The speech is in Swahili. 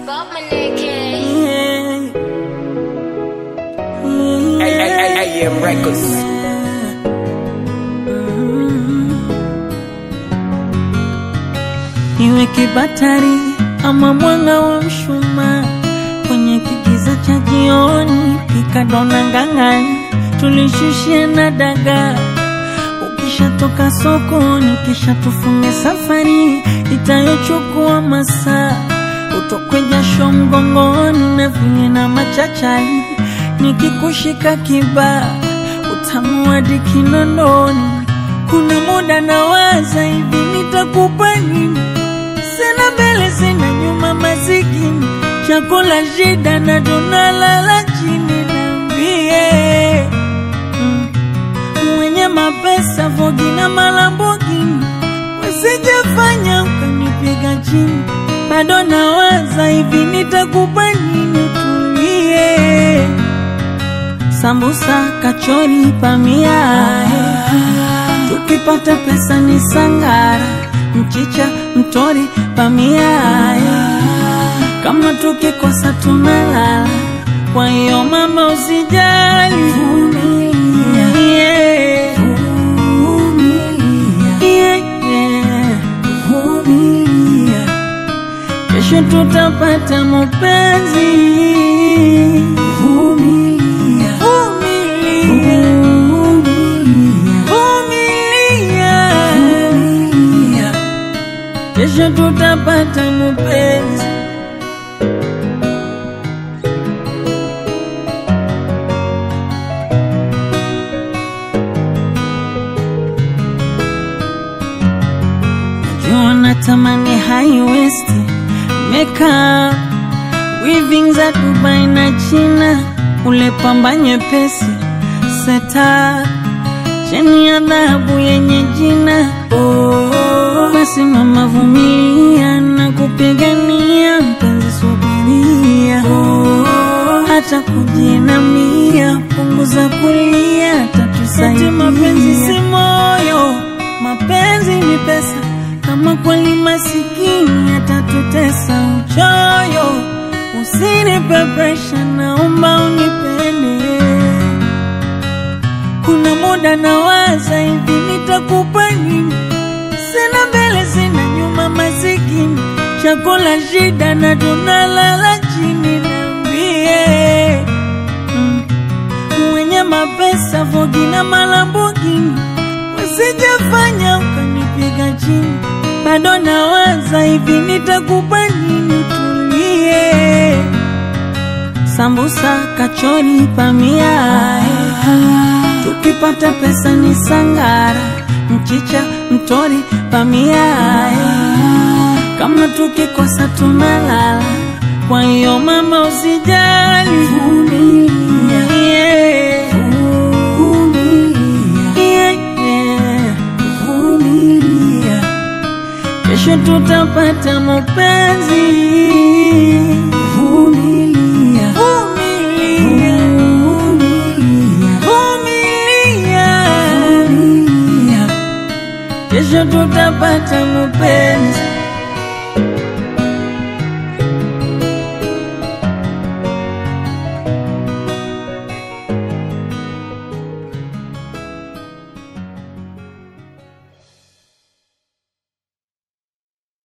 Bob Maneke. AM Records. Iwe kibatari ama mwanga wa mshumaa kwenye kigiza cha jioni, pika dona ngangani tulishushia na dagaa. Ukishatoka sokoni kisha tufunge safari itayochukua masaa. Utokwe jasho mgongoni na vile na machachari, nikikushika kibaa utamu hadi kinondoni. Kuna muda nawaza hivi nitakupa nini, sina mbele sina nyuma masikini, chakula shida na tunalala chini. Niambie mwenye mapesa Vogi na Malambogini, usijafanya ukanipiga chini. Bado nawaza hivi nitakupa nini, tulie. Sambusa, kachori, pamia, tukipata pesa ni sangara. Mchicha, mtori, pamia, kama tukikosa tunalala. Kwa hiyo mama usijali, vumilia, vumilia, kesho tutapata mapenzi. Vumilia, vumilia, vumilia, kesho tutapata mapenzi. Natamani high waist makeup, weaving za Dubai na China, ule pamba nyepesi seta, cheni ya dhahabu yenye jina. Basi mama vumilia na kupigania mpenzi, subiria. Hata kujinamia, punguza kulia, tatusaidia. Mapenzi si moyo, mapenzi ni pesa. Kama kweli masikini atatutesa uchoyo, usinipe pressure, naomba unipende. Kuna muda nawaza hivi nitakupa nini, sina mbele sina nyuma masikini, chakula shida na tunalala chini. Niambie mwenye mapesa Vogi na Malambogini, usijafanya ukanipiga chini. Bado nawaza hivi nitakupa nini, tulie. Sambusa, kachori, pamia, tukipata pesa ni sangara. Mchicha, mtori, pamia, kama tukikosa tunalala. Kwa hiyo mama usijali, vumilia, kesho tutapata mapenzi. Vumilia, vumilia, vumilia, kesho tutapata mapenzi.